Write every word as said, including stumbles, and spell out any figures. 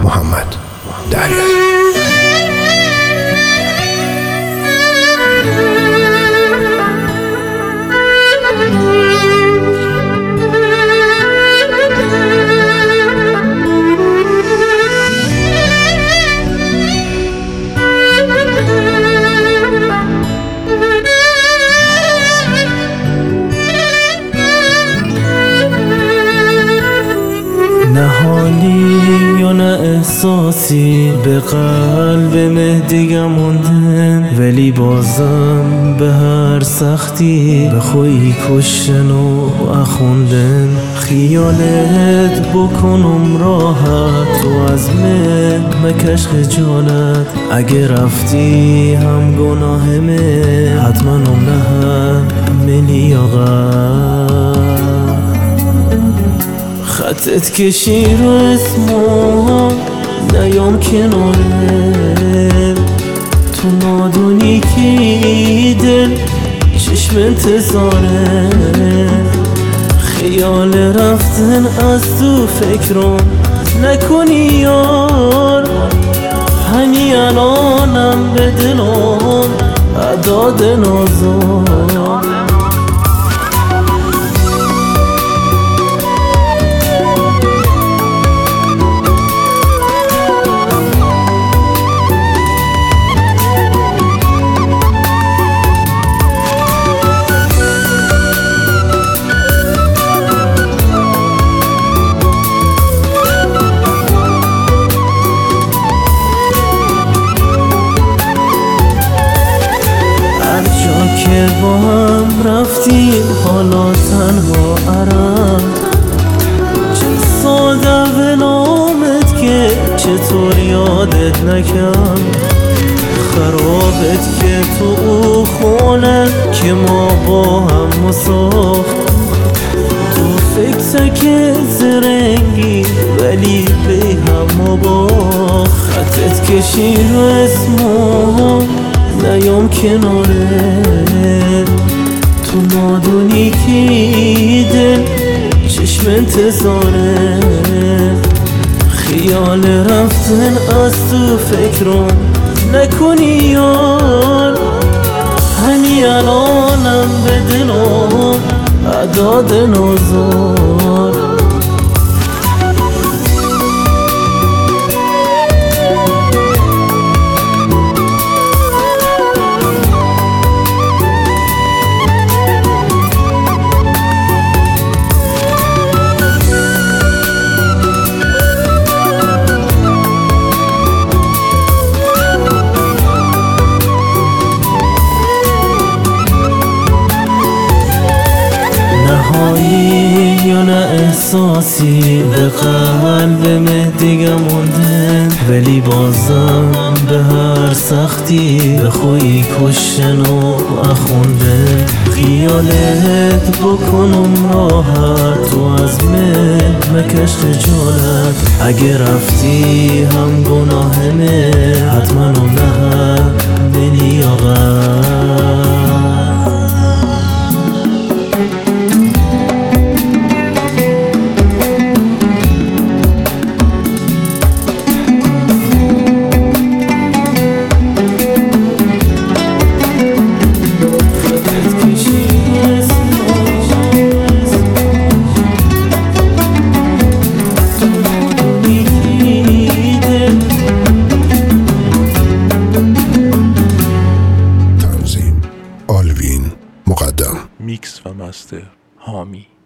محمد دریایی. نهانی یا نه احساسی به قلب مهدیگم موندن، ولی بازم به هر سختی به خوی کشتن و اخوندن. خیالت بکنم راحت و از من مکش خجالت، اگه رفتی هم گناهمه حتما ام نه ملی آقا. خطت کشی رو اسمو نیام کناره، تو نادونی که دل چشم انتظاره. خیال رفتن از تو فکرم نکنی یار، همین الانم به دلم عداد نازار. که با هم رفتیم حالا تنها عرم، چه ساده به نامت که چطور یادت نکم. خرابت که تو او خونه که ما با هم مساخت، تو فکر که زرنگی ولی به هم مباخت. خطت کشی رو اسمو نیام کناره، تو نادونی که دل چشم انتظاره. خیال رفتن از تو فکرم نکنی یار، همین الانم به دلم عداد نازار. یا نه احساسی به قلب مهدیگم موندن، ولی بازم به هر سختی به خوی کشتن و اخوندن. خیالت بکنم راحت و از من مکش خجالت، اگه رفتی هم گناهمه حتما ام نه ملی آقا. مقدم میکس و مستر حامی.